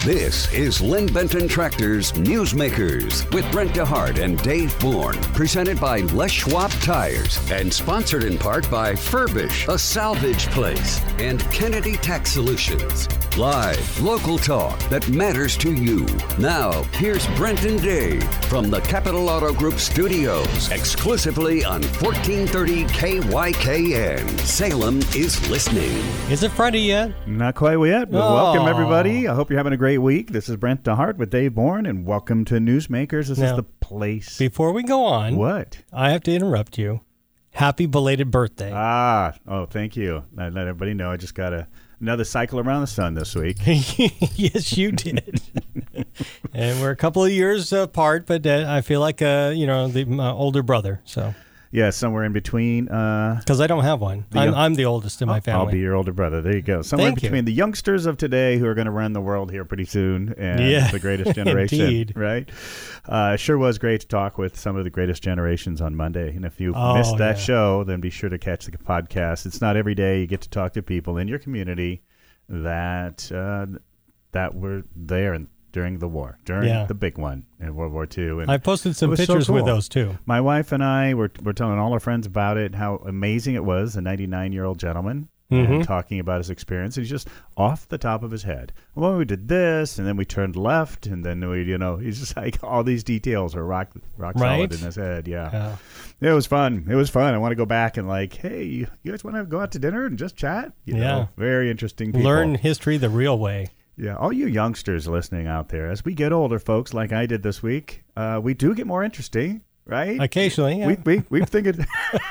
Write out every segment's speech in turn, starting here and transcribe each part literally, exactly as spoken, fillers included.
This is Lynn Benton Tractor's Newsmakers with Brent DeHart and Dave Bourne. Presented by Les Schwab Tires and sponsored in part by Furbish, a salvage place, and Kennedy Tax Solutions. Live, local talk that matters to you. Now, here's Brent and Dave from the Capital Auto Group studios, exclusively on fourteen thirty K Y K N. Salem is listening. Is it Friday yet? Not quite yet, but Oh. welcome everybody. I hope you're having a great week. This is Brent DeHart with Dave Bourne, and welcome to Newsmakers. This Now, is the place. Before we go on, What? I have to interrupt you. Happy belated birthday. Ah, oh, thank you. I let everybody know I just got a, another cycle around the sun this week. Yes, you did. And we're a couple of years apart, but uh, I feel like, uh, you know, the, my older brother. So, Yeah, somewhere in between. Uh, because I don't have one. The I'm, young- I'm the oldest in my family. I'll be your older brother. There you go. Somewhere Thank in between you. the youngsters of today who are going to run the world here pretty soon and Yeah, the greatest generation. indeed. Right? Uh, it sure was great to talk with some of the greatest generations on Monday. And if you Oh, missed that yeah. show, then be sure to catch the podcast. It's not every day you get to talk to people in your community that uh, that were there and during the war, during Yeah. the big one in World War Two. And I posted some it was so pictures with cool. those, too. My wife and I were, were telling all our friends about it, how amazing it was, a ninety-nine-year-old gentleman, Mhm. and talking about his experience. He's just off the top of his head. Well, we did this, and then we turned left, and then we, you know, he's just like, all these details are rock, rock solid Right? in his head. Yeah. Yeah. It was fun. It was fun. I want to go back and like, hey, you guys want to go out to dinner and just chat? You Yeah. know, very interesting people. Learn history the real way. Yeah, all you youngsters listening out there, as we get older, folks, like I did this week, uh, we do get more interesting, right? Occasionally, yeah. We we we've thinking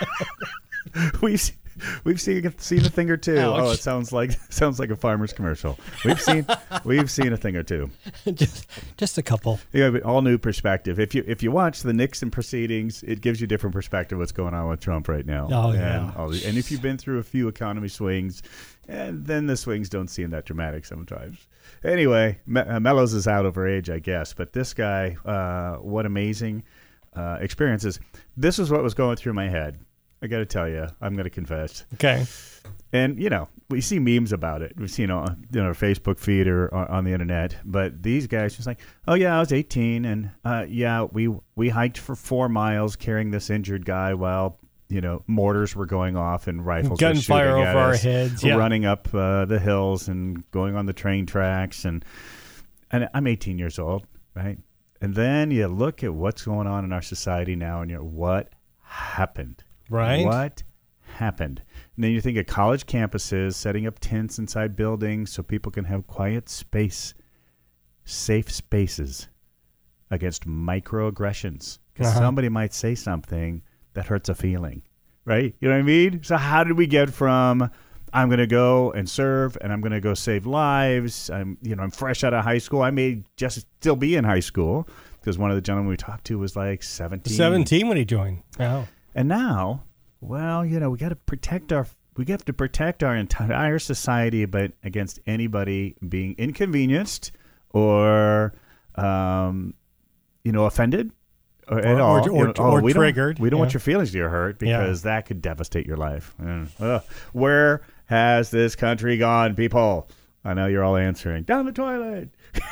we've we've seen seen a thing or two. Ouch. Oh, it sounds like sounds like a farmer's commercial. We've seen we've seen a thing or two. just, just a couple. You have an all new perspective. If you if you watch the Nixon proceedings, it gives you a different perspective of what's going on with Trump right now. Oh, and, yeah. all the, and if you've been through a few economy swings, and then the swings don't seem that dramatic sometimes. Anyway, Me- uh, Mellows is out over age, I guess. But this guy, uh, what amazing uh, experiences. This is what was going through my head. I got to tell you, I'm going to confess. Okay. And, you know, we see memes about it. We've seen it on you know, our Facebook feed or on, on the internet. But these guys just like, oh, yeah, I was eighteen. And, uh, yeah, we we hiked for four miles carrying this injured guy while, you know, mortars were going off and rifles were Gunfire shooting at over our us. heads, yeah. Running up uh, the hills and going on the train tracks. And, and I'm eighteen years old, right? And then you look at what's going on in our society now and you're, what happened? Right. What happened? And then you think of college campuses setting up tents inside buildings so people can have quiet space, safe spaces against microaggressions. Because Uh-huh. somebody might say something that hurts a feeling, right? You know what I mean? So how did we get from I'm going to go and serve and I'm going to go save lives. I'm, you know, I'm fresh out of high school. I may just still be in high school because one of the gentlemen we talked to was like seventeen. seventeen when he joined. Oh. And now, well, you know, we got to protect our we have to protect our entire society, but against anybody being inconvenienced or, um, you know, offended or, at Or- all. or- You or- know, oh, or we don't- triggered, We don't yeah. want your feelings to get hurt Yeah. because that could devastate your life. Mm. Ugh. Where has this country gone, people? I know you're all answering down the toilet.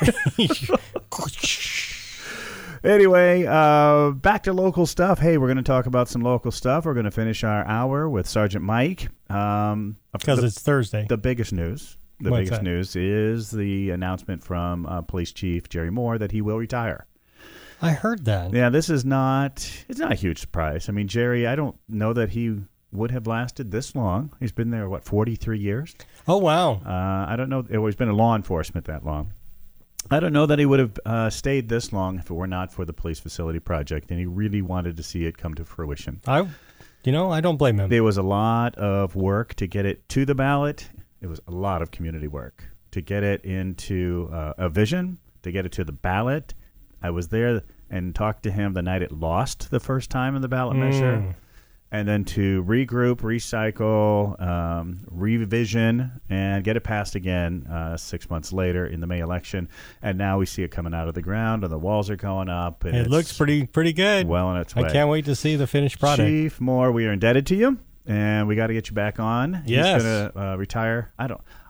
Anyway, uh, back to local stuff. Hey, we're going to talk about some local stuff. We're going to finish our hour with Sergeant Mike. Um, Because the, it's Thursday. the biggest news. The What's biggest that? news is the announcement from uh, Police Chief Jerry Moore that he will retire. I heard that. Yeah, this is not. It's not a huge surprise. I mean, Jerry, I don't know that he would have lasted this long. He's been there what forty-three years. Oh, wow. Uh, I don't know. Well, he's been in law enforcement that long. I don't know that he would have uh, stayed this long if it were not for the police facility project, and he really wanted to see it come to fruition. I, you know, I don't blame him. There was a lot of work to get it to the ballot. It was a lot of community work to get it into uh, a vision, to get it to the ballot. I was there and talked to him the night it lost the first time in the ballot measure. Mm. And then to regroup, recycle, um, revision, and get it passed again uh, six months later in the May election. And now we see it coming out of the ground, and the walls are going up. And It it's looks pretty pretty good. well on its way. I can't wait to see the finished product. Chief Moore, we are indebted to you, and we got to get you back on. Yes. He's going to uh, retire. I don't.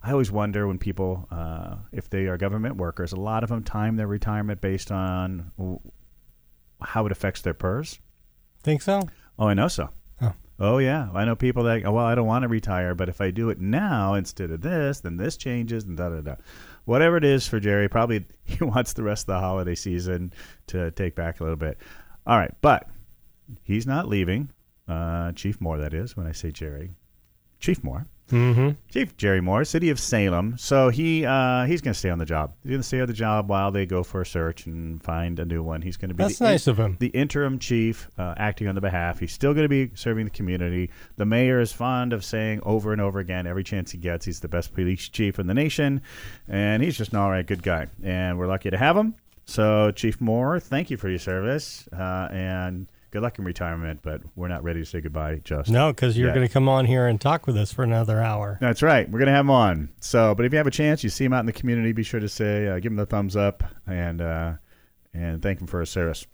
I always wonder when people, uh, if they are government workers, a lot of them time their retirement based on w- how it affects their purse. Think so? Oh, I know so. Oh. Oh, yeah. I know people that, well, I don't want to retire, but if I do it now instead of this, then this changes and da-da-da. Whatever it is for Jerry, probably he wants the rest of the holiday season to take back a little bit. All right, but he's not leaving. Uh, Chief Moore, that is, when I say Jerry. Chief Moore. Mm-hmm. Chief Jerry Moore, City of Salem. So he uh, he's going to stay on the job. He's going to stay on the job while they go for a search and find a new one. He's going to be That's the, nice in, of him. the interim chief uh, acting on the behalf. He's still going to be serving the community. The mayor is fond of saying over and over again, every chance he gets, he's the best police chief in the nation. And he's just an all right, good guy. And we're lucky to have him. So, Chief Moore, thank you for your service. Uh, and good luck in retirement, but we're not ready to say goodbye just No, because you're yet. going to come on here and talk with us for another hour. That's right. We're going to have him on. So, but if you have a chance, you see him out in the community, be sure to say, uh, give him the thumbs up and uh, and thank him for his service.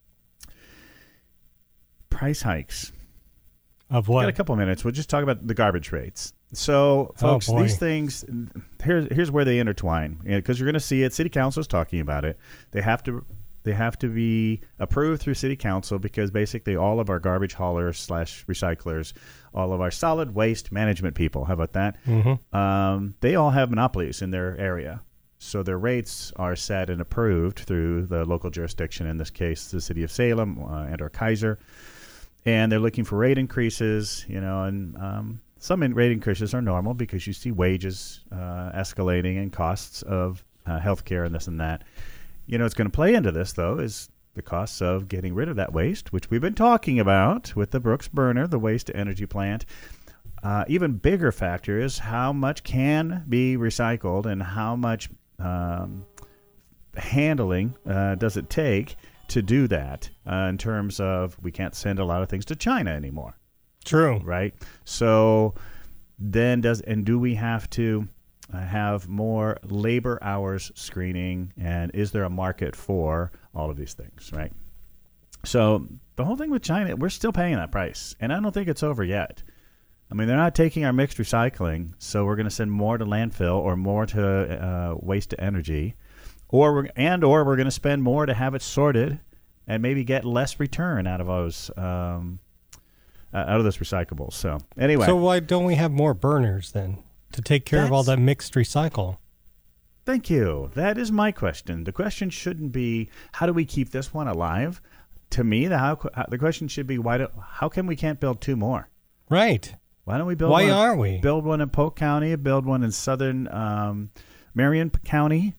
Price hikes. Of We've got a what? couple minutes. We'll just talk about the garbage rates. So, folks, boy. these things, here's here's where they intertwine, because you're going to see it. City Council is talking about it. They have to they have to be approved through City Council, because basically all of our garbage haulers slash recyclers, all of our solid waste management people, how about that? Mm-hmm. Um, they all have monopolies in their area. So their rates are set and approved through the local jurisdiction, in this case, the City of Salem uh, and or Kaiser. And they're looking for rate increases, you know, and um, some in- rate increases are normal because you see wages uh, escalating and costs of uh, healthcare and this and that. You know, it's going to play into this, though, is the costs of getting rid of that waste, which we've been talking about with the Brooks Burner, the waste-to-energy plant. Uh, even bigger factor is how much can be recycled and how much um, handling uh, does it take to do that, uh, in terms of we can't send a lot of things to China anymore. True. Right? So then does, and do we have to uh, have more labor hours screening, and is there a market for all of these things, right? So the whole thing with China, we're still paying that price, and I don't think it's over yet. I mean, they're not taking our mixed recycling, so we're going to send more to landfill or more to uh, waste to energy, or we're, and or we're going to spend more to have it sorted and maybe get less return out of those um, uh, out of those recyclables. So anyway, So why don't we have more burners then to take care of all That's- that mixed recycle? thank you. That is my question. The question shouldn't be how do we keep this one alive. To me, the how the question should be why do how come we can't build two more? Right. Why don't we build? Why one, aren't we? build one in Polk County, build one in southern um, Marion County,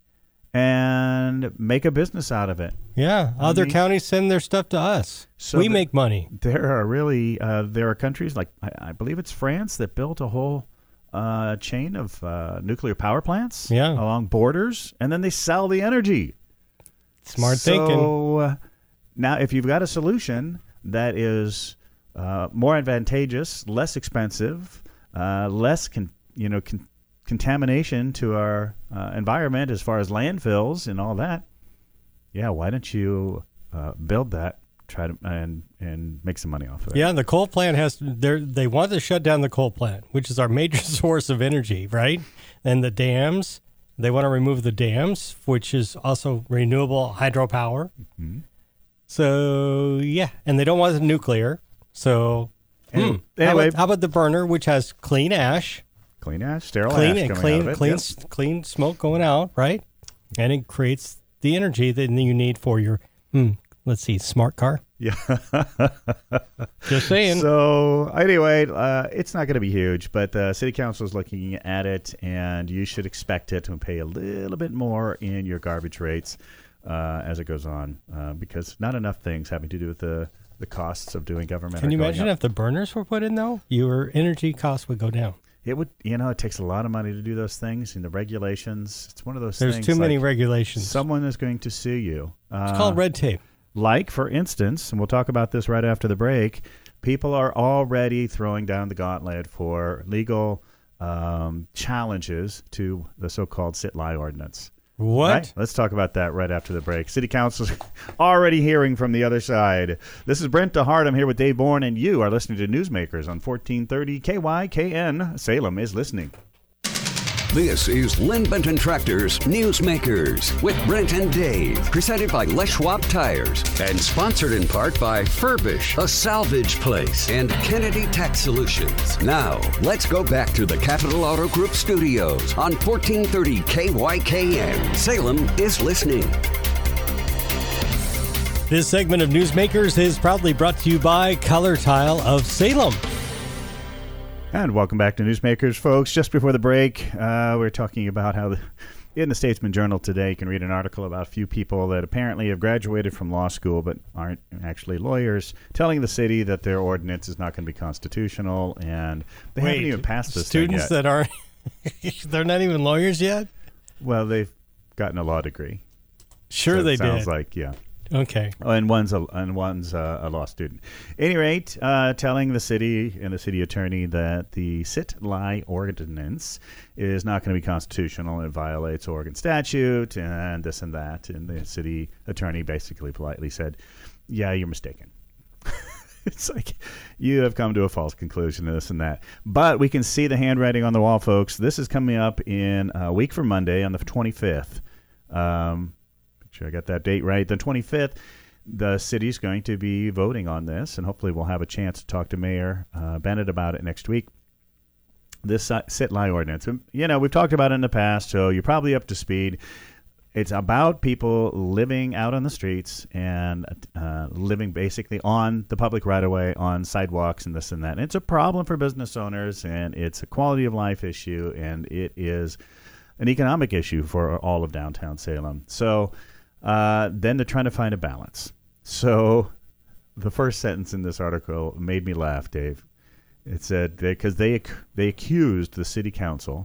and make a business out of it? Yeah. Other mean- counties send their stuff to us. So we the- make money. There are really uh, there are countries like I, I believe it's France that built a whole uh, chain of uh, nuclear power plants Yeah. along borders, and then they sell the energy. Smart so, thinking. uh, now, if you've got a solution that is uh, more advantageous, less expensive, uh, less con- you know con- contamination to our uh, environment as far as landfills and all that, yeah, why don't you uh, build that, try to and and make some money off of it? Yeah, the coal plant has they they want to shut down the coal plant, which is our major source of energy, right? And the dams, they want to remove the dams, which is also renewable hydropower. Mm-hmm. So yeah, and they don't want the nuclear. So Any- hmm, how, anyway, about, how about the burner, which has clean ash, clean ash, sterile clean ash and coming clean out of it. clean Yep. s- clean smoke going out, right? And it creates the energy that you need for your hmm, let's see, smart car. Yeah. Just saying. So anyway, uh, it's not going to be huge, but the city council is looking at it, and you should expect it to pay a little bit more in your garbage rates uh, as it goes on, uh, because not enough things having to do with the, the costs of doing government. Can are you going imagine up. if the burners were put in though? Your energy costs would go down. It would, you know, it takes a lot of money to do those things, and the regulations. It's one of those There's things. too many like regulations. Someone is going to sue you. Uh, It's called red tape. Like, for instance, and we'll talk about this right after the break, people are already throwing down the gauntlet for legal um, challenges to the so-called sit-lie ordinance. What? Right? Let's talk about that right after the break. City Council's already hearing from the other side. This is Brent DeHart. I'm here with Dave Bourne, and you are listening to Newsmakers on fourteen thirty K Y K N. Salem is listening. This is Lynn Benton Tractors Newsmakers with Brent and Dave, presented by Les Schwab Tires and sponsored in part by Furbish, a salvage place, and Kennedy Tax Solutions. Now, let's go back to the Capital Auto Group studios on fourteen thirty K Y K N. Salem is listening. This segment of Newsmakers is proudly brought to you by Color Tile of Salem. And welcome back to Newsmakers, folks. Just before the break, uh, we we're talking about how the, in the Statesman Journal today, you can read an article about a few people that apparently have graduated from law school but aren't actually lawyers, telling the city that their ordinance is not going to be constitutional, and they Wait, haven't even passed this students thing yet. that aren't, they're not even lawyers yet? Well, they've gotten a law degree. Sure so they it sounds did. like, yeah. Okay. Oh, and one's a and one's a, a law student. At any rate, uh, telling the city and the city attorney that the sit-lie ordinance is not going to be constitutional. It violates Oregon statute and this and that. And the city attorney basically politely said, "Yeah, you're mistaken." It's like you have come to a false conclusion, this and that. But we can see the handwriting on the wall, folks. This is coming up in a week from Monday on the twenty-fifth. Um, Sure, I got that date right. The twenty-fifth, the city's going to be voting on this, and hopefully we'll have a chance to talk to Mayor uh, Bennett about it next week. This uh, sit-lie ordinance. You know, we've talked about it in the past, so you're probably up to speed. It's about people living out on the streets and uh, living basically on the public right-of-way, on sidewalks and this and that. And it's a problem for business owners, and it's a quality of life issue, and it is an economic issue for all of downtown Salem. So Uh, then they're trying to find a balance. So the first sentence in this article made me laugh, Dave. It said, because they, they they accused the city council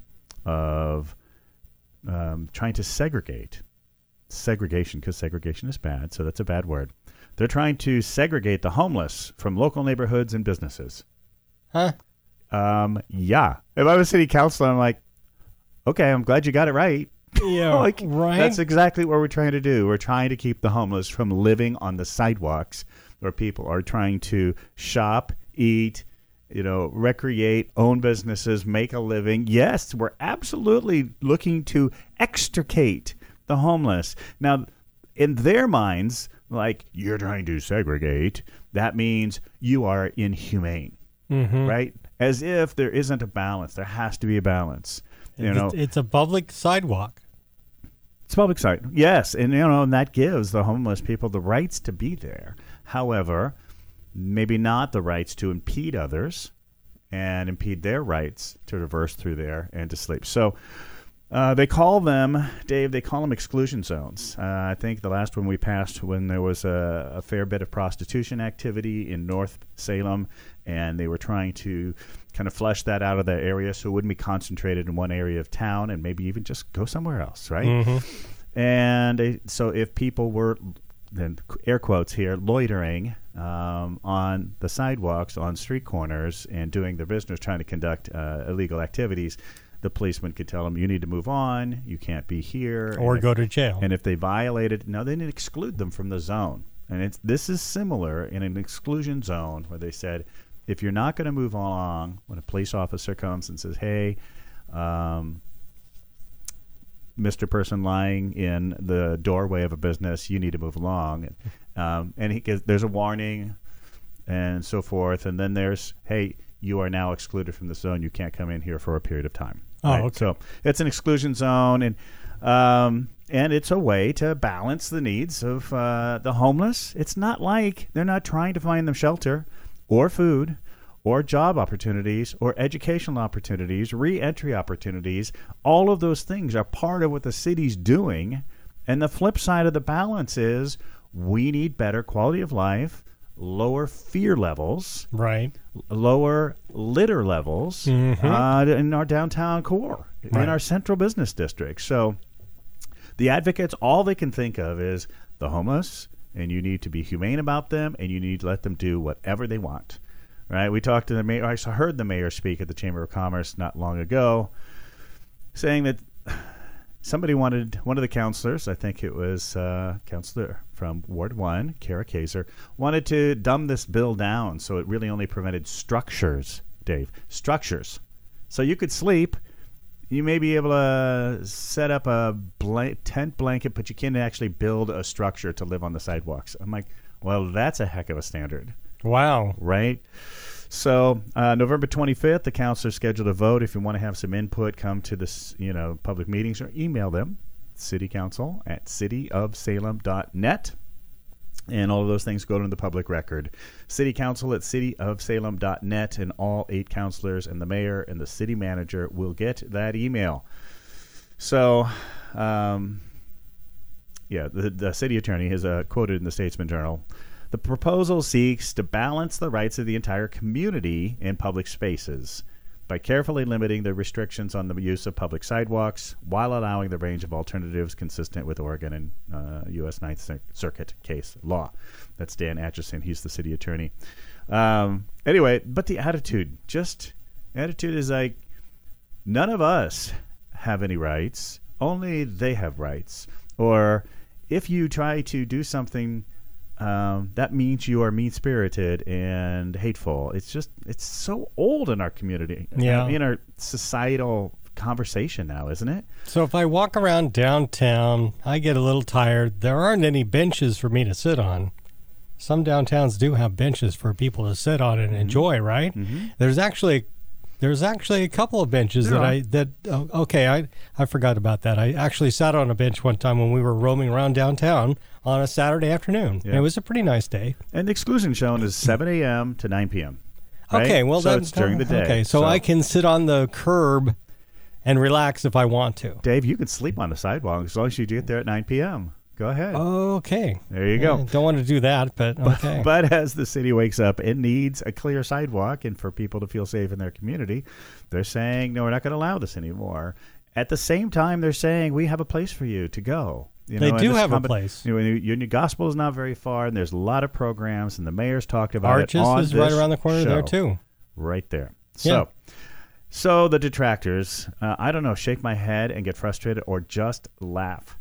of um, trying to segregate. Segregation, because segregation is bad, so that's a bad word. They're trying to segregate the homeless from local neighborhoods and businesses. Huh? Um, yeah. If I was city council, I'm like, okay, I'm glad you got it right. Yeah, like, right. That's exactly what we're trying to do. We're trying to keep the homeless from living on the sidewalks where people are trying to shop, eat, you know, recreate, own businesses, make a living. Yes, we're absolutely looking to extricate the homeless. Now, in their minds, like, you're trying to segregate, that means you are inhumane, Mm-hmm. right? As if there isn't a balance. There has to be a balance. You know, It's, it's a public sidewalk. It's public site, yes, and you know, and that gives the homeless people the rights to be there. However, maybe not the rights to impede others and impede their rights to traverse through there and to sleep. So uh, they call them, Dave, they call them exclusion zones. Uh, I think the last one we passed when there was a, a fair bit of prostitution activity in North Salem, and they were trying to kind of flesh that out of the area so it wouldn't be concentrated in one area of town and maybe even just go somewhere else, right? Mm-hmm. And uh, so if people were, then air quotes here, loitering um, on the sidewalks, on street corners, and doing their business, trying to conduct uh, illegal activities, the policeman could tell them, you need to move on, you can't be here. Or and go if, to jail. And if they violated, no, they didn't exclude them from the zone. And it's this is similar in an exclusion zone where they said, if you're not going to move along, when a police officer comes and says, hey, um, Mister Person lying in the doorway of a business, you need to move along. Um, and he gives, there's a warning and so forth. And then there's, hey, you are now excluded from the zone. You can't come in here for a period of time. Oh, right? okay. So it's an exclusion zone. And um, and it's a way to balance the needs of uh, the homeless. It's not like they're not trying to find them shelter or food, or job opportunities, or educational opportunities, re-entry opportunities. All of those things are part of what the city's doing. And the flip side of the balance is we need better quality of life, lower fear levels, Right. lower litter levels Mhm. uh, in our downtown core, Right. in our central business district. So the advocates, all they can think of is the homeless, and you need to be humane about them, and you need to let them do whatever they want. Right? We talked to the mayor. I heard the mayor speak at the Chamber of Commerce not long ago, saying that somebody wanted, one of the counselors, I think it was uh, counselor from Ward one, Kara Kaiser, wanted to dumb this bill down so it really only prevented structures, Dave. Structures. So you could sleep you may be able to set up a blank, tent blanket, but you can't actually build a structure to live on the sidewalks. I'm like, well, that's a heck of a standard. Wow. Right? So uh, November twenty-fifth, the council is scheduled to vote. If you want to have some input, come to this, you know, public meetings or email them, city council at city of salem dot net. And all of those things go to the public record. City council at city of salem dot net, and all eight councilors and the mayor and the city manager will get that email. So, um, yeah, the, the city attorney is uh, quoted in the Statesman Journal. The proposal seeks to balance the rights of the entire community in public spaces by carefully limiting the restrictions on the use of public sidewalks while allowing the range of alternatives consistent with Oregon and uh, U S Ninth Circuit case law. That's Dan Atchison. He's the city attorney. Um, anyway, but the attitude, just attitude is like, none of us have any rights. Only they have rights. Or if you try to do something, Um, that means you are mean-spirited and hateful. It's just, it's so old in our community, yeah. in our societal conversation now, isn't it? So if I walk around downtown, I get a little tired. There aren't any benches for me to sit on. Some downtowns do have benches for people to sit on and mm-hmm. enjoy, right? Mm-hmm. There's actually There's actually a couple of benches there that are. I that uh, okay I I forgot about that. I actually sat on a bench one time when we were roaming around downtown on a Saturday afternoon. Yeah. It was a pretty nice day. And the exclusion zone is seven a.m. to nine p.m. Right? Okay, well so then it's during the day. Okay, so, so I can sit on the curb and relax if I want to. Dave, you can sleep on the sidewalk as long as you get there at nine p.m. Go ahead. Okay. There you go. I don't want to do that, but okay. But, but as the city wakes up, it needs a clear sidewalk, and for people to feel safe in their community, they're saying, no, we're not going to allow this anymore. At the same time, they're saying, we have a place for you to go. You they know, do have combi- a place. You know, Union Gospel is not very far, and there's a lot of programs, and the mayor's talked about Arches it on is this right around the corner show. there, too. Right there. So, yeah. so the detractors, uh, I don't know, shake my head and get frustrated or just laugh.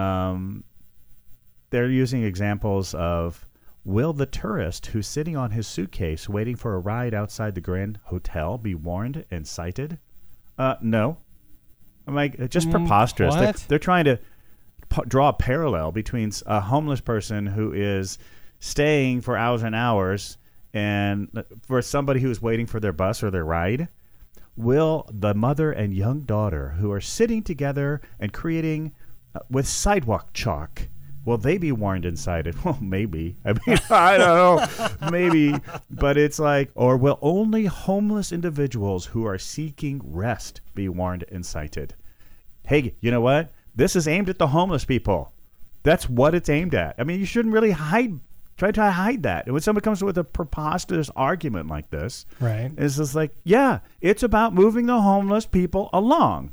Um They're using examples of, will the tourist who's sitting on his suitcase waiting for a ride outside the Grand Hotel be warned and cited? Uh, no. I'm like, just mm, preposterous. They're, what? they're trying to p- draw a parallel between a homeless person who is staying for hours and hours and for somebody who's waiting for their bus or their ride. Will the mother and young daughter who are sitting together and creating uh, with sidewalk chalk, will they be warned and cited? Well, maybe. I mean, I don't know. Maybe. But it's like, or will only homeless individuals who are seeking rest be warned and cited? Hey, you know what? This is aimed at the homeless people. That's what it's aimed at. I mean, you shouldn't really hide, try to hide that. And when somebody comes with a preposterous argument like this, right? It's just like, yeah, it's about moving the homeless people along.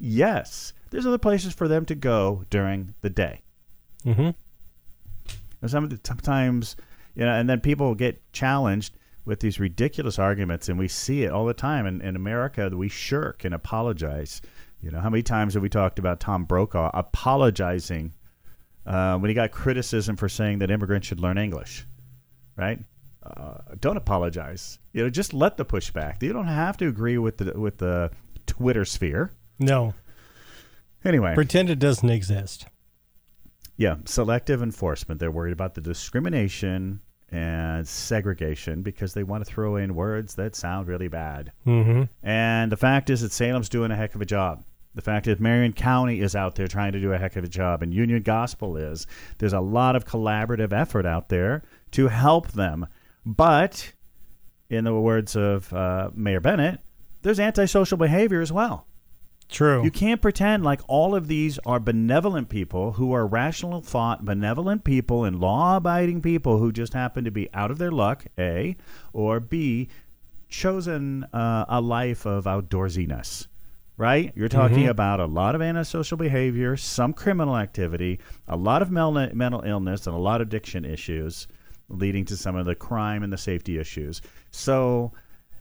Yes. There's other places for them to go during the day. Mm-hmm. Some, sometimes, you know, and then people get challenged with these ridiculous arguments, and we see it all the time. In, in America, we shirk and apologize. You know, how many times have we talked about Tom Brokaw apologizing uh, when he got criticism for saying that immigrants should learn English, right? Uh, don't apologize. You know, just let the pushback. You don't have to agree with the with the Twitter sphere. No. Anyway, pretend it doesn't exist. Yeah, selective enforcement. They're worried about the discrimination and segregation because they want to throw in words that sound really bad. Mm-hmm. And the fact is that Salem's doing a heck of a job. The fact is Marion County is out there trying to do a heck of a job, and Union Gospel is. There's a lot of collaborative effort out there to help them. But, in the words of uh, Mayor Bennett, there's antisocial behavior as well. True. You can't pretend like all of these are benevolent people who are rational thought, benevolent people and law-abiding people who just happen to be out of their luck, A, or B, chosen uh, a life of outdoorsiness, right? You're talking mm-hmm. about a lot of antisocial behavior, some criminal activity, a lot of mental, mental illness, and a lot of addiction issues leading to some of the crime and the safety issues. So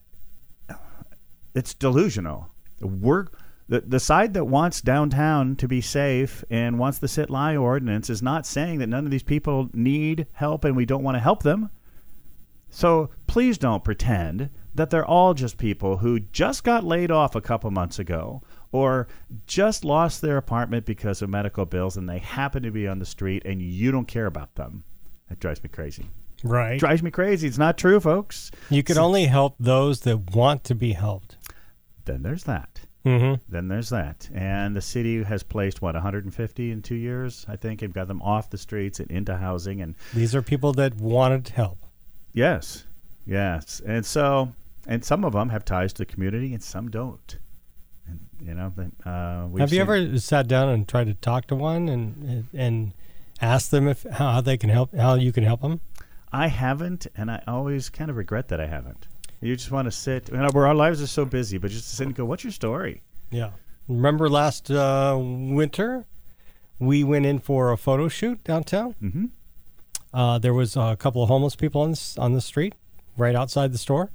it's delusional. We're... The the side that wants downtown to be safe and wants the sit-lie ordinance is not saying that none of these people need help and we don't want to help them. So please don't pretend that they're all just people who just got laid off a couple months ago or just lost their apartment because of medical bills and they happen to be on the street and you don't care about them. That drives me crazy. Right. Drives me crazy. It's not true, folks. You can So- only help those that want to be helped. Then there's that. Mm-hmm. Then there's that. And the city has placed, what, one hundred fifty in two years, I think, and got them off the streets and into housing. And These are people that wanted help. yes, yes. And so, and some of them have ties to the community and some don't. And, you know, they- uh, we've Have you seen- ever sat down and tried to talk to one and and ask them if how they can help, how you can help them? I haven't, and I always kind of regret that I haven't. You just want to sit, you know, where our lives are so busy, but just to sit and go, what's your story? Yeah. Remember last uh, winter, we went in for a photo shoot downtown. Mm-hmm. Uh, there was a couple of homeless people on this, on the street right outside the store.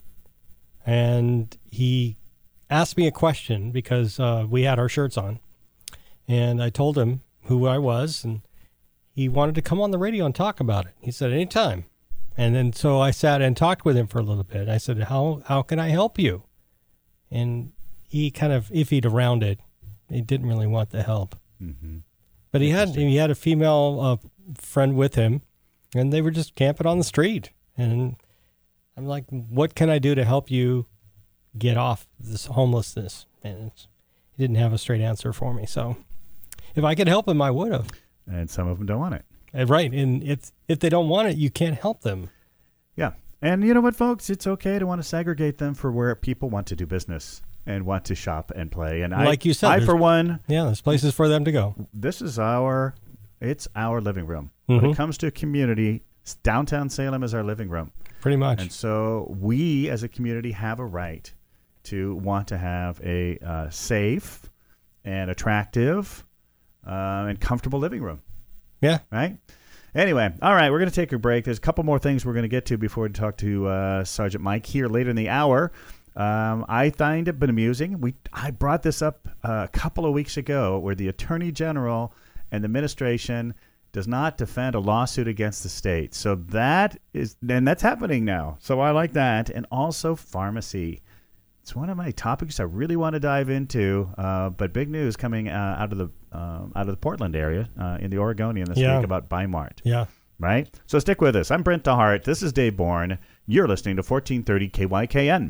And he asked me a question because uh, we had our shirts on. And I told him who I was, and he wanted to come on the radio and talk about it. He said, anytime. And then so I sat and talked with him for a little bit. I said, how how can I help you? And he kind of iffied around it. He didn't really want the help. Mm-hmm. But he had he had a female uh, friend with him, and they were just camping on the street. And I'm like, what can I do to help you get off this homelessness? And it's, he didn't have a straight answer for me. So if I could help him, I would have. And some of them don't want it. Uh, Right. And if if they don't want it, you can't help them. Yeah. And you know what, folks? It's okay to want to segregate them for where people want to do business and want to shop and play. And I, Like you said, I, there's- for one, Yeah, there's places for them to go. this is our, it's our living room. When Mhm. it comes to a community, downtown Salem is our living room. Pretty much. And so we as a community have a right to want to have a uh, safe and attractive uh, and comfortable living room. Yeah. Right? Anyway, all right, we're going to take a break. There's a couple more things we're going to get to before we talk to uh, Sergeant Mike here later in the hour. Um, I find it been amusing. We I brought this up uh, a couple of weeks ago where the Attorney General and the administration does not defend a lawsuit against the state. So that is, and that's happening now. So I like that. And also pharmacy. It's one of my topics I really want to dive into, uh, but big news coming uh, out of the um, out of the Portland area uh, in the Oregonian this Yeah. week about Bi-Mart. Yeah. Right? So stick with us. I'm Brent DeHart. This is Dave Bourne. You're listening to fourteen thirty K Y K N.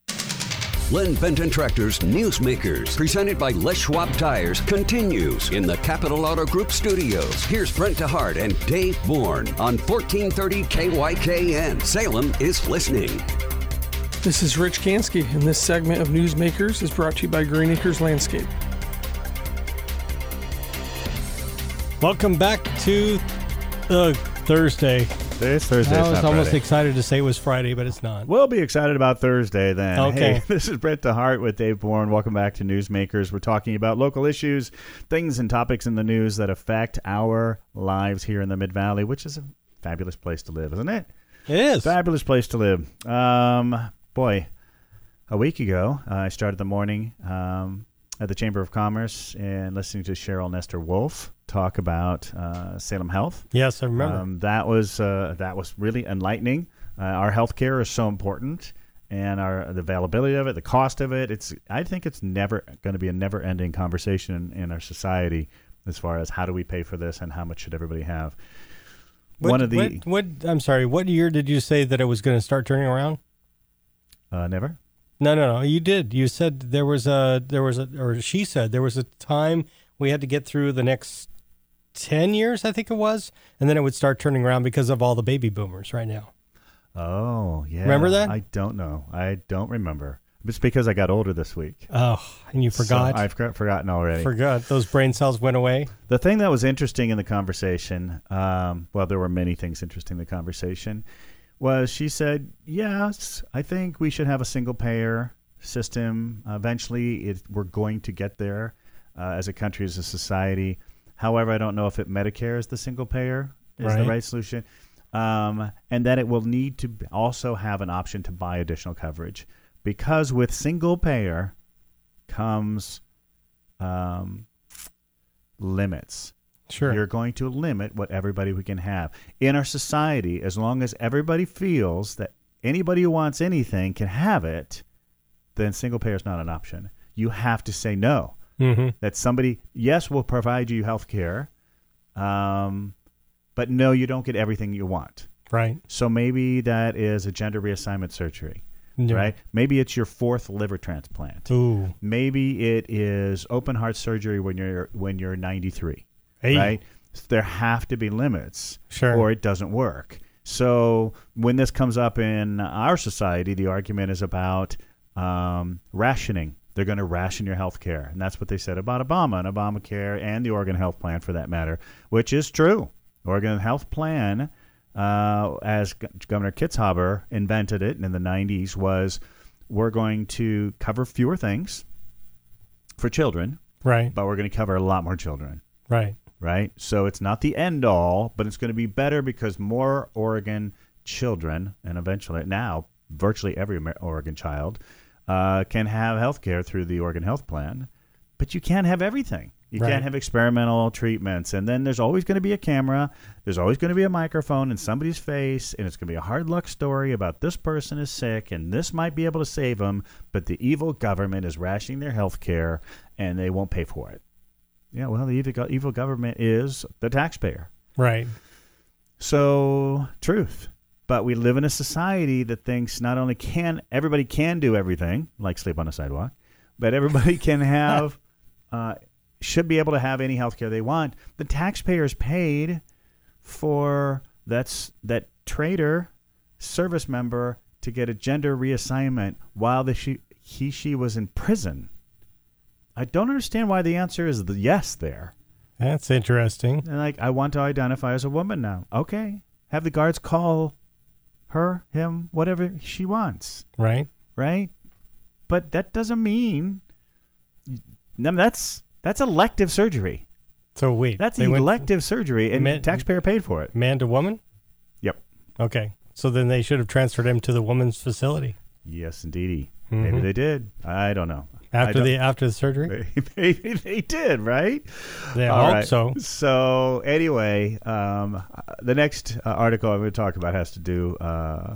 Len Benton Tractor's Newsmakers, presented by Les Schwab Tires, continues in the Capital Auto Group studios. Here's Brent DeHart and Dave Bourne on fourteen thirty K Y K N. Salem is listening. This is Rich Gansky, and this segment of Newsmakers is brought to you by Green Acres Landscape. Welcome back to uh, Thursday. It's Thursday. I It's was not almost Friday. excited to say it was Friday, but it's not. We'll be excited about Thursday then. Okay. Hey, this is Brent DeHart with Dave Bourne. Welcome back to Newsmakers. We're talking about local issues, things and topics in the news that affect our lives here in the Mid-Valley, which is a fabulous place to live, isn't it? It is. Fabulous place to live. Um, boy, a week ago, uh, I started the morning um, at the Chamber of Commerce and listening to Cheryl Nestor Wolf talk about uh, Salem Health. Yes, I remember. Um, that was uh, that was really enlightening. Uh, our healthcare is so important, and our the availability of it, the cost of it. It's I think it's never going to be a never-ending conversation in, in our society as far as how do we pay for this and how much should everybody have. what, One of the what, what? I'm sorry. What year did you say that it was going to start turning around? uh, never. No, no, no. You did. You said there was a there was a, or she said there was a time we had to get through the next ten years, I think it was, and then it would start turning around because of all the baby boomers right now. Oh, yeah. Remember that? I don't know. I don't remember. It's because I got older this week. Oh, and you forgot. So I've got- forgotten already. Forgot those brain cells went away. The thing that was interesting in the conversation, um, well, there were many things interesting in the conversation, was she said, yes, I think we should have a single-payer system. Eventually, it, we're going to get there uh, as a country, as a society. However, I don't know if it Medicare is the single-payer is Right. the right solution. Um, and that it will need to also have an option to buy additional coverage. Because with single-payer comes um, limits. Sure. You're going to limit what everybody we can have. In our society, as long as everybody feels that anybody who wants anything can have it, then single payer is not an option. You have to say no. Mm-hmm. That somebody, yes, will provide you health care, um, but no, you don't get everything you want. Right. So maybe that is a gender reassignment surgery, Yeah. right? Maybe it's your fourth liver transplant. Ooh. Maybe it is open heart surgery when you're when you're ninety-three, Hey. right? There have to be limits, Sure. or it doesn't work. So when this comes up in our society, the argument is about um, rationing. They're going to ration your health care. And that's what they said about Obama and Obamacare and the Oregon Health Plan, for that matter, which is true. Oregon Health Plan, uh, as G- Governor Kitzhaber invented it in the nineties, was we're going to cover fewer things for children, Right. but we're going to cover a lot more children. Right. Right? So it's not the end all, but it's going to be better because more Oregon children, and eventually now virtually every Amer- Oregon child, uh, can have health care through the Oregon Health Plan. But you can't have everything. You Right. can't have experimental treatments. And then there's always going to be a camera. There's always going to be a microphone in somebody's face. And it's going to be a hard luck story about this person is sick and this might be able to save them. But the evil government is rationing their health care and they won't pay for it. Yeah, well, the evil, evil government is the taxpayer. Right. So, truth. But we live in a society that thinks not only can everybody can do everything, like sleep on a sidewalk, but everybody can have, uh, should be able to have any health care they want. The taxpayers paid for that's that trader service member to get a gender reassignment while the she, he, she was in prison. I don't understand why the answer is the yes there. That's interesting. And like, I want to identify as a woman now. Okay. Have the guards call her, him, whatever she wants. Right. Right? But that doesn't mean no, that's that's elective surgery. So wait. That's they went elective surgery, and Man- the taxpayer paid for it. man to woman? Yep. Okay. So then they should have transferred him to the woman's facility Yes, indeedy. Mhm. Maybe they did. I don't know. I after don't- the after the surgery. Maybe they did, right? Yeah, All I hope right. so. So anyway, um, the next uh, article I'm going to talk about has to do, uh,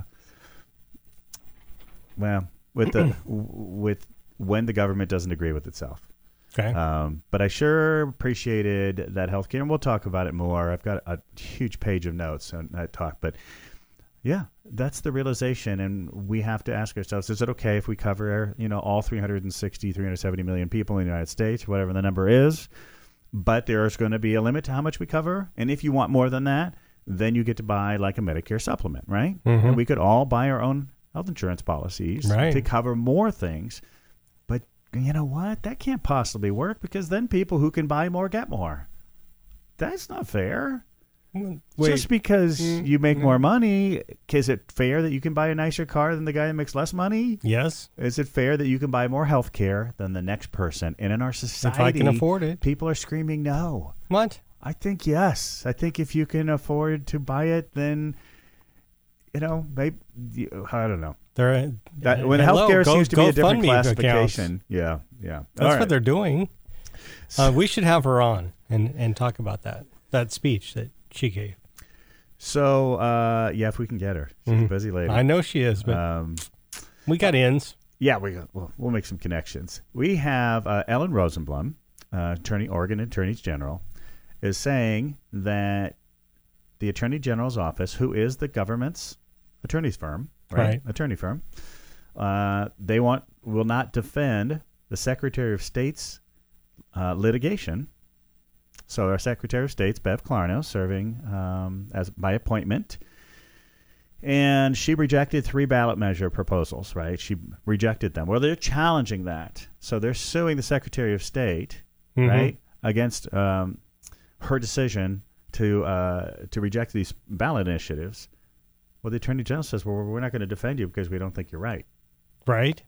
well, with the with when the government doesn't agree with itself. Okay. Um, but I sure appreciated that healthcare, and we'll talk about it more. I've got a huge page of notes on that talk, but yeah, that's the realization, and we have to ask ourselves: is it okay if we cover, you know, all three hundred sixty, three hundred seventy million people in the United States, whatever the number is? But there's going to be a limit to how much we cover, and if you want more than that, then you get to buy like a Medicare supplement, right? Mhm. And we could all buy our own health insurance policies Right. to cover more things. But you know what? That can't possibly work because then people who can buy more get more. That's not fair. Wait. Just because Mm, you make mm. more money, is it fair that you can buy a nicer car than the guy that makes less money? Yes. Is it fair that you can buy more health care than the next person? And in our society, If I can afford it. people are screaming no. What? I think yes. I think if you can afford to buy it, then, you know, maybe, I don't know. They're That, when hello, healthcare go- seems to be a different GoFundMe classification. Yeah, yeah. That's All what right. they're doing. Uh, we should have her on and, and talk about that that speech that she gave. So, uh, yeah, if we can get her. She's a Mhm. busy lady. I know she is, but Um, we got ins. yeah, we got, we'll, we'll make some connections. We have uh, Ellen Rosenblum, uh, attorney, Oregon Attorney General, is saying that the Attorney General's office, who is the government's attorney's firm, right? Right. Attorney firm, uh, they want will not defend the Secretary of State's uh, litigation. So our Secretary of State's Bev Clarno serving um, as by appointment. And she rejected three ballot measure proposals, right? She rejected them. Well, they're challenging that. So they're suing the Secretary of State, Mhm. right, against um, her decision to uh, to reject these ballot initiatives. Well, the Attorney General says, well, we're not going to defend you because we don't think you're right. Right.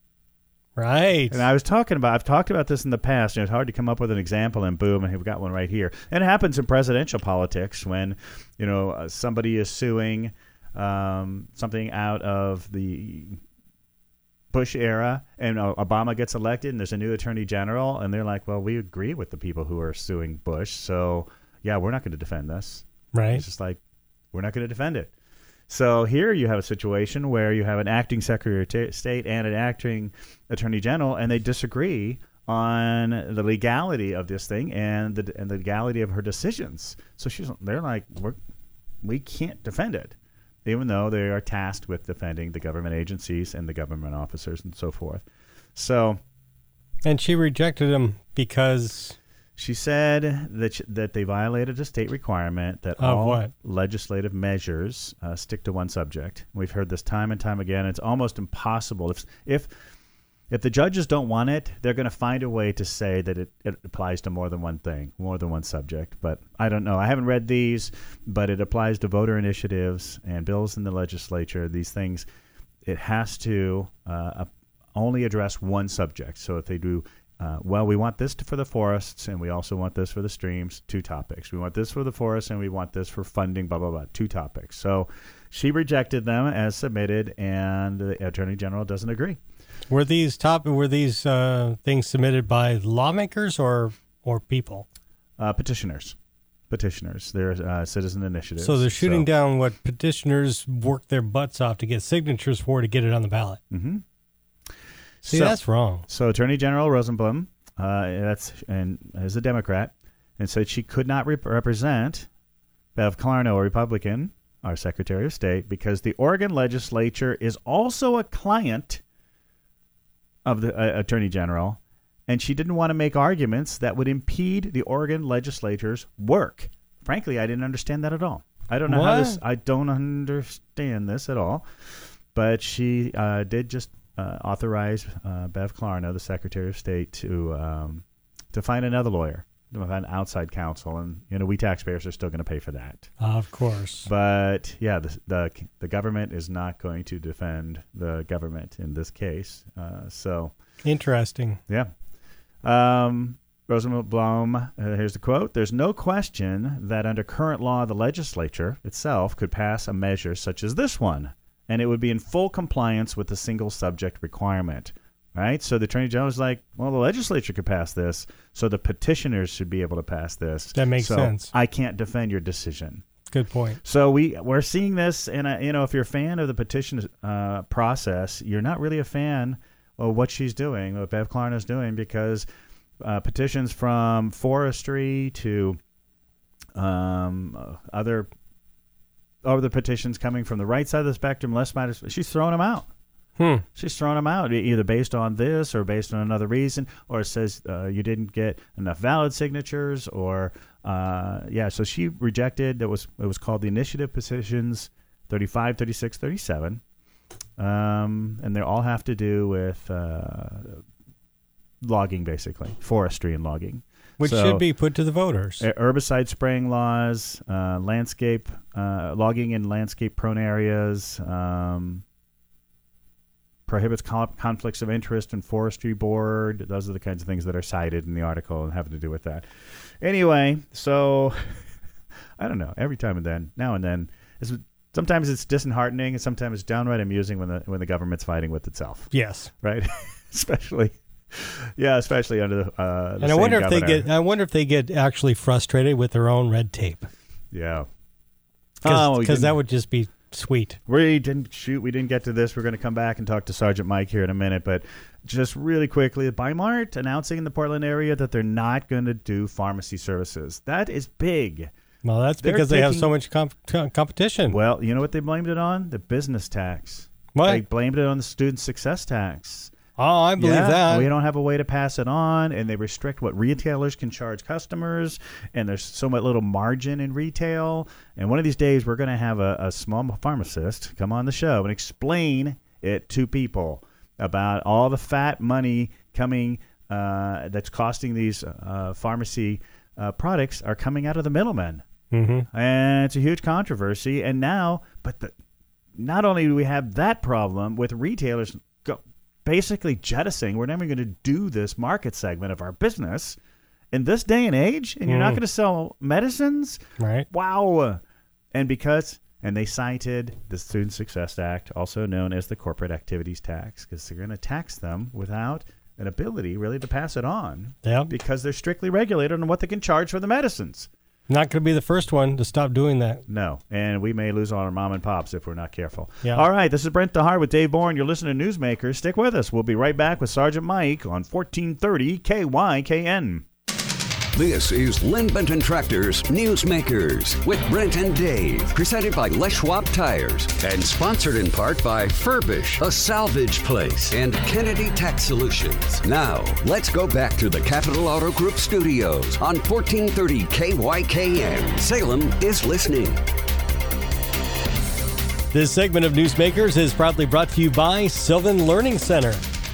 Right. And I was talking about, I've talked about this in the past, and it's hard to come up with an example, and boom, and we've got one right here. And it happens in presidential politics when, you know, uh, somebody is suing um, something out of the Bush era, and uh, Obama gets elected, and there's a new attorney general, and they're like, well, we agree with the people who are suing Bush, so, yeah, we're not going to defend this. right. It's just like, we're not going to defend it. So here you have a situation where you have an acting Secretary of Ta- State and an acting Attorney General, and they disagree on the legality of this thing and the and the legality of her decisions. So she's they're like, We're, we can't defend it, even though they are tasked with defending the government agencies and the government officers and so forth. So, and she rejected him because she said that sh- that they violated a state requirement that Of all what? legislative measures uh, stick to one subject. We've heard this time and time again. It's almost impossible if if If the judges don't want it, they're going to find a way to say that it, it applies to more than one thing, more than one subject. But I don't know. I haven't read these, but it applies to voter initiatives and bills in the legislature. These things, it has to uh, only address one subject. So if they do, uh, well, we want this to, for the forests, and we also want this for the streams, two topics. We want this for the forests, and we want this for funding, blah, blah, blah, two topics. So she rejected them as submitted, and the Attorney General doesn't agree. Were these top? Were these uh, things submitted by lawmakers or or people? Uh, petitioners, petitioners. They're uh, citizen initiatives. So they're shooting so. down what petitioners work their butts off to get signatures for to get it on the ballot. Mm-hmm. See, so, that's wrong. So Attorney General Rosenblum, uh, that's and is a Democrat, and said she could not rep- represent Bev Clarno, a Republican, our Secretary of State, because the Oregon legislature is also a client of the uh, Attorney General, and she didn't want to make arguments that would impede the Oregon legislature's work. Frankly, I didn't understand that at all. I don't know what? how this. I don't understand this at all. But she uh, did just uh, authorize uh, Bev Clarno, the Secretary of State, to um, to find another lawyer, to find outside counsel, and you know we taxpayers are still going to pay for that. Of course. But yeah, the, the the government is not going to defend the government in this case. Uh, so Interesting. yeah. Um, Rosenblum, uh, here's the quote. There's no question that under current law, the legislature itself could pass a measure such as this one, and it would be in full compliance with the single subject requirement. Right? So the Attorney General is like, well, the legislature could pass this, so the petitioners should be able to pass this. That makes so sense. I can't defend your decision. Good point. So we, we're seeing this, and uh, you know, if you're a fan of the petition uh, process, you're not really a fan of what she's doing, what Bev Clarno is doing, because uh, petitions from forestry to um, uh, other other petitions coming from the right side of the spectrum, less matters, she's throwing them out. Hmm. She's throwing them out, either based on this or based on another reason, or it says uh, you didn't get enough valid signatures, or uh, yeah. So she rejected. It was it was called the initiative petitions thirty-five, thirty-six, thirty-seven, um, and they all have to do with uh, logging, basically forestry and logging, Which so, should be put to the voters. herbicide spraying laws, uh, landscape uh, logging in landscape prone areas. Um, prohibits conflicts of interest in forestry board. Those are the kinds of things that are cited in the article and having to do with that. Anyway, so I don't know. Every time and then, now and then, it's, sometimes it's disheartening, and sometimes it's downright amusing when the when the government's fighting with itself. Yes, right. especially, yeah, especially under the. Uh, the and I same wonder if governor. they get. I wonder if they get actually frustrated with their own red tape. Yeah, because oh, that would just be sweet. We didn't shoot. We didn't get to this. We're going to come back and talk to Sergeant Mike here in a minute. But just really quickly, Bi-Mart announcing in the Portland area that they're not going to do pharmacy services. That is big. Well, that's They're because they have taking- so much comp- co- competition. Well, you know what they blamed it on? The business tax. What? They blamed it on the student success tax. Oh, I believe Yeah, that. we don't have a way to pass it on, and they restrict what retailers can charge customers, and there's so much little margin in retail. And one of these days, we're going to have a, a small pharmacist come on the show and explain it to people about all the fat money coming uh, that's costing these uh, pharmacy uh, products are coming out of the middlemen. Mm-hmm. And it's a huge controversy. And now, but the, not only do we have that problem with retailers go, basically jettisoning, we're never going to do this market segment of our business in this day and age, and you're Mm. not going to sell medicines? Right. Wow. And because, and they cited the Student Success Act, also known as the Corporate Activities Tax, because they're going to tax them without an ability really to pass it on Yeah. because they're strictly regulated on what they can charge for the medicines. Not going to be the first one to stop doing that. No, and we may lose all our mom and pops if we're not careful. Yeah. All right, this is Brent DeHart with Dave Bourne. You're listening to Newsmakers. Stick with us. We'll be right back with Sergeant Mike on fourteen thirty K Y K N. This is Lynn Benton Tractors Newsmakers with Brent and Dave, presented by Les Schwab Tires and sponsored in part by Furbish, a salvage place, and Kennedy Tax Solutions. Now, let's go back to the Capital Auto Group studios on fourteen thirty K Y K N. Salem is listening. This segment of Newsmakers is proudly brought to you by Sylvan Learning Center.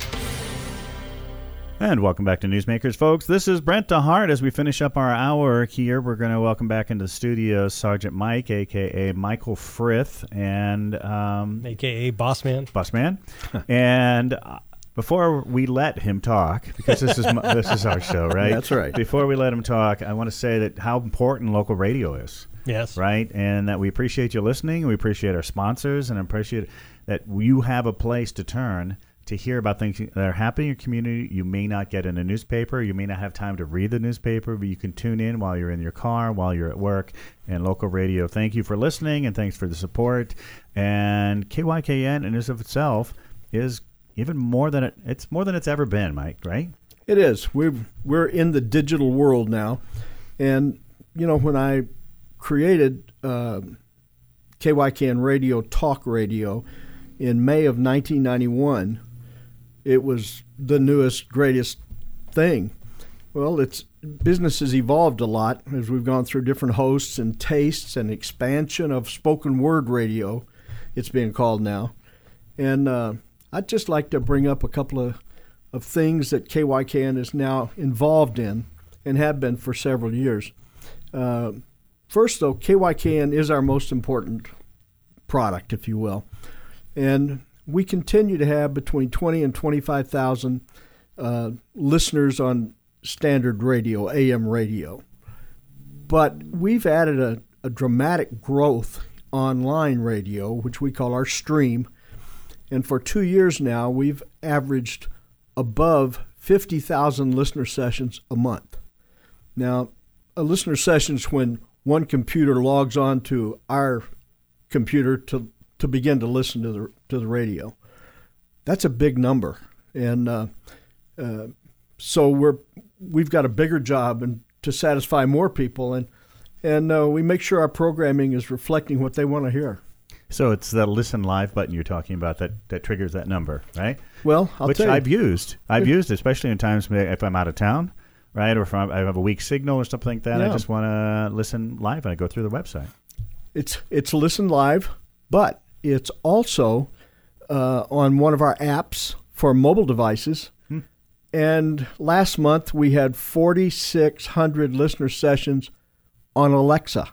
And welcome back to Newsmakers, folks. This is Brent DeHart. As we finish up our hour here, we're going to welcome back into the studio Sergeant Mike, a k a. Michael Frith, and... Um, A K A Bossman. Bossman. and uh, before we let him talk, because this is my, this is our show, right? That's right. Before we let him talk, I want to say that how important local radio is. Yes. Right? And that we appreciate you listening. We appreciate our sponsors, and appreciate that you have a place to turn to hear about things that are happening in your community. You may not get in a newspaper. You may not have time to read the newspaper, but you can tune in while you're in your car, while you're at work, and local radio. Thank you for listening, and thanks for the support. And K Y K N, in and of itself, is even more than it, it's more than it's ever been, Mike, right? It is. We've, we're in the digital world now. And, you know, when I created uh, K Y K N Radio, Talk Radio, in May of nineteen ninety-one, it was the newest, greatest thing. Well, it's business has evolved a lot as we've gone through different hosts and tastes and expansion of spoken word radio, it's being called now. And uh, I'd just like to bring up a couple of, of things that K Y K N is now involved in and have been for several years. Uh, first, though, K Y K N is our most important product, if you will. And we continue to have between twenty and twenty-five thousand uh, listeners on standard radio, A M radio. But we've added a, a dramatic growth online radio, which we call our stream. And for two years now, we've averaged above fifty thousand listener sessions a month. Now, a listener session is when one computer logs on to our computer to to begin to listen to the to the radio. That's a big number, and uh, uh, so we're we've got a bigger job and to satisfy more people, and and uh, we make sure our programming is reflecting what they want to hear. So it's the listen live button you're talking about that, that triggers that number, right? Well, I'll Which tell you. I've used. I've used, especially in times if I'm out of town, right, or if I'm, I have a weak signal or something like that. Yeah. I just want to listen live, and I go through the website. It's it's listen live, but it's also uh, on one of our apps for mobile devices. Hmm. And last month we had forty-six hundred listener sessions on Alexa.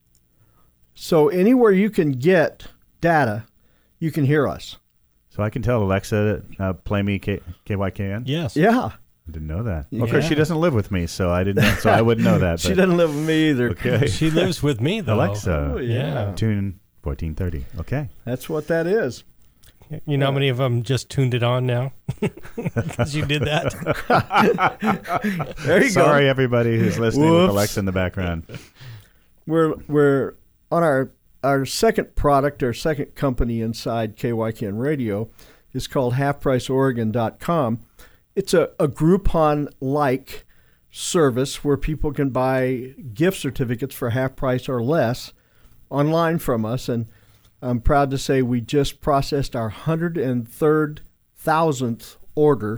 So anywhere you can get data, you can hear us. So I can tell Alexa, uh, play me K- KYKN? Yes. Yeah. I didn't know that. Yeah. Of course, she doesn't live with me, so I didn't. Know, so I wouldn't know that. She but- doesn't live with me either. Okay. She lives with me, though. Alexa. Oh, yeah. Tune fourteen thirty. Okay. That's what that is. You know how many of them just tuned it on now? Because you did that. There you Sorry, go. everybody who's listening Whoops. with Alexa in the background. We're we're on our our second product, our second company inside K Y K N Radio is called half price oregon dot com. It's a, a Groupon-like service where people can buy gift certificates for half price or less online from us. And I'm proud to say we just processed our one hundred third thousandth order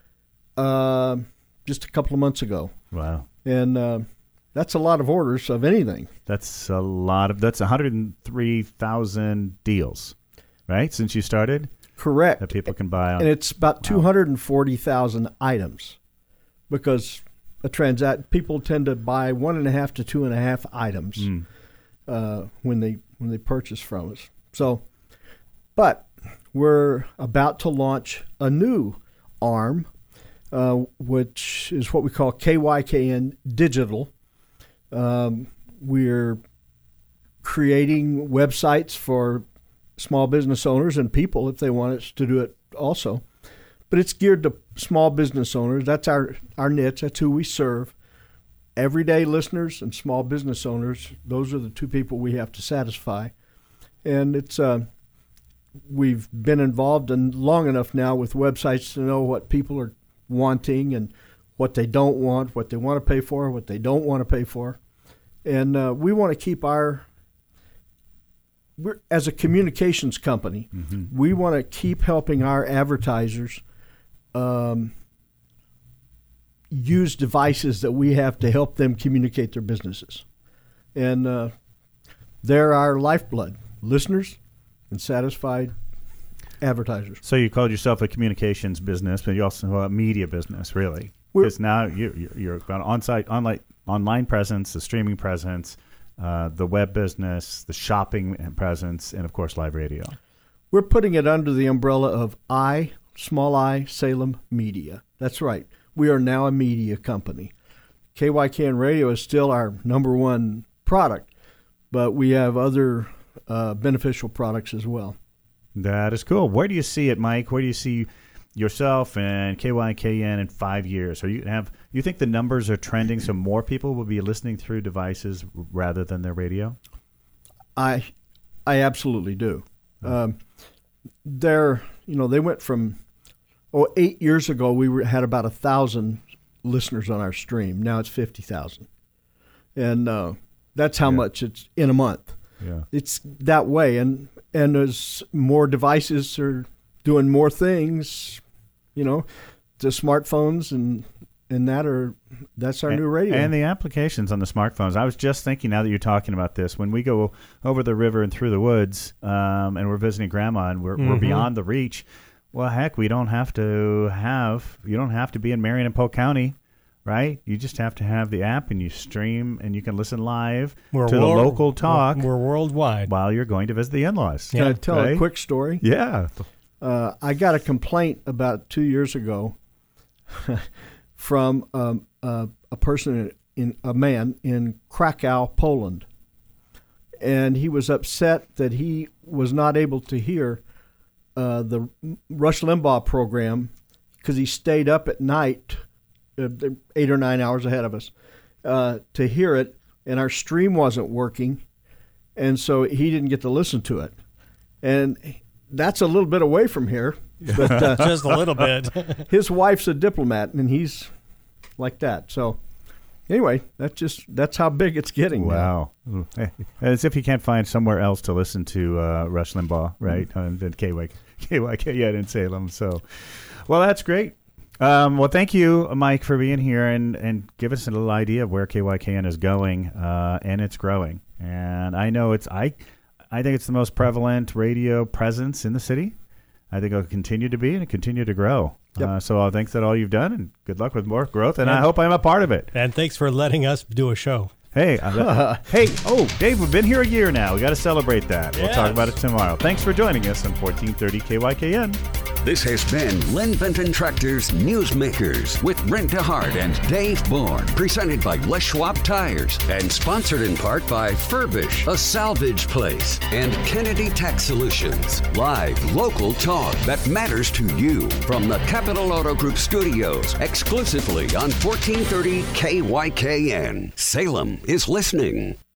uh, just a couple of months ago. Wow. And uh, that's a lot of orders of anything. That's a lot of, that's one hundred three thousand deals, right, since you started? Correct. That people can buy on. And it's about Wow. two hundred forty thousand items because a transact people tend to buy one and a half to two and a half items Mm. uh, when they when they purchase from us. So, but we're about to launch a new arm, uh, which is what we call K Y K N Digital. Um, we're creating websites for small business owners and people if they want us to do it also. But it's geared to small business owners. That's our, our niche. That's who we serve. everyday listeners and small business owners. Those are the two people we have to satisfy. And it's uh, we've been involved in long enough now with websites to know what people are wanting and what they don't want, what they want to pay for, what they don't want to pay for. And uh, we want to keep our, we're, as a communications company, mm-hmm. we want to keep helping our advertisers um, use devices that we have to help them communicate their businesses. And uh, they're our lifeblood, listeners and satisfied advertisers. So you called yourself a communications business, but you also have a media business, really. Because now you, you're got on-site, online, online presence, the streaming presence, uh, the web business, the shopping presence, and, of course, live radio. We're putting it under the umbrella of I, small I, Salem Media. That's right. We are now a media company. K Y K N Radio is still our number one product, but we have other uh, beneficial products as well. That is cool. Where do you see it, Mike? Where do you see yourself and K Y K N in five years? Are you have you think the numbers are trending so more people will be listening through devices rather than their radio? I I absolutely do. Um, they're you know they went from oh eight years ago we were, had about a thousand listeners on our stream. Now it's fifty thousand, and uh, that's how yeah. much it's in a month. Yeah, it's that way, and and as more devices are doing more things, you know, the smartphones and and that are that's our and, new radio. And the applications on the smartphones. I was just thinking, now that you're talking about this, when we go over the river and through the woods, um, and we're visiting Grandma, and we're, mm-hmm. we're beyond the reach. Well, heck, we don't have to have you don't have to be in Marion and Polk County, right? You just have to have the app, and you stream, and you can listen live we're to world, the local talk. We're, we're worldwide while you're going to visit the in-laws. Can yeah. I tell right? a quick story? Yeah. Uh, I got a complaint about two years ago from um, uh, a person, in a man in Krakow, Poland, and he was upset that he was not able to hear uh, the Rush Limbaugh program because he stayed up at night, uh, eight or nine hours ahead of us, uh, to hear it, and our stream wasn't working, and so he didn't get to listen to it, and that's a little bit away from here, but uh, just a little bit. His wife's a diplomat, and he's like that. So, anyway, that's just that's how big it's getting. Wow! Now. As if you can't find somewhere else to listen to uh, Rush Limbaugh, right? Mm-hmm. And then K Y K N in Salem. So, well, that's great. Um, well, thank you, Mike, for being here and and give us a little idea of where K Y K N is going, uh, and it's growing. And I know it's I. I think it's the most prevalent radio presence in the city. I think it'll continue to be and continue to grow. Yep. Uh, so uh, thanks for all you've done, and good luck with more growth. And, and I hope I'm a part of it. And thanks for letting us do a show. Hey, uh, hey, oh, Dave, we've been here a year now. We got to celebrate that. Yes. We'll talk about it tomorrow. Thanks for joining us on fourteen thirty K Y K N. This has been Lynn Benton Tractor's Newsmakers with Brent DeHart and Dave Bourne, presented by Les Schwab Tires and sponsored in part by Furbish, a salvage place, and Kennedy Tax Solutions. Live local talk that matters to you from the Capital Auto Group studios, exclusively on fourteen thirty K Y K N. Salem is listening.